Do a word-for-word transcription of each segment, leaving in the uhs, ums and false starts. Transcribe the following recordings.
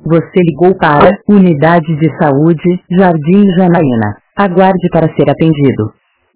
Você ligou para Unidade de Saúde, Jardim Janaína. Aguarde para ser atendido.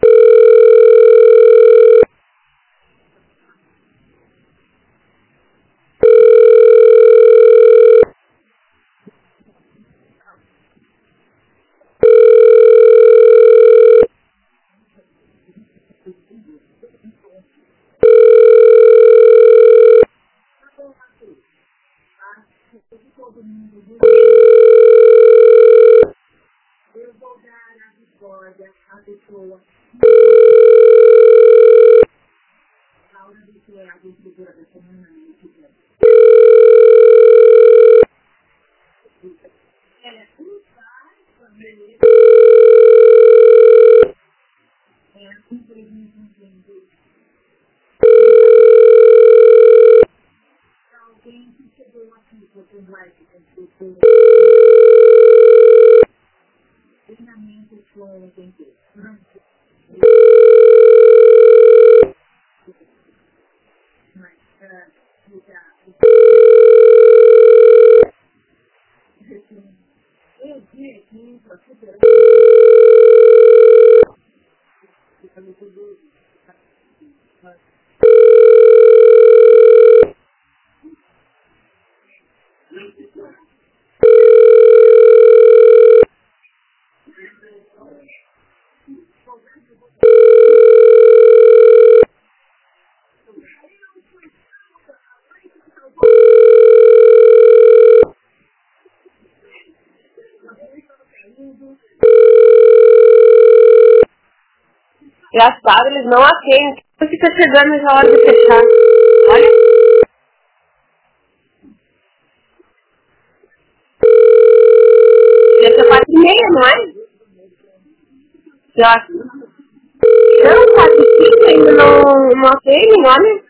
Engraçado, eles não atendem. Você fica chegando já a hora de fechar. Olha. Já é quatro e meia, não é? Já. Não, quatro e cinco ainda não, não atendem, olha.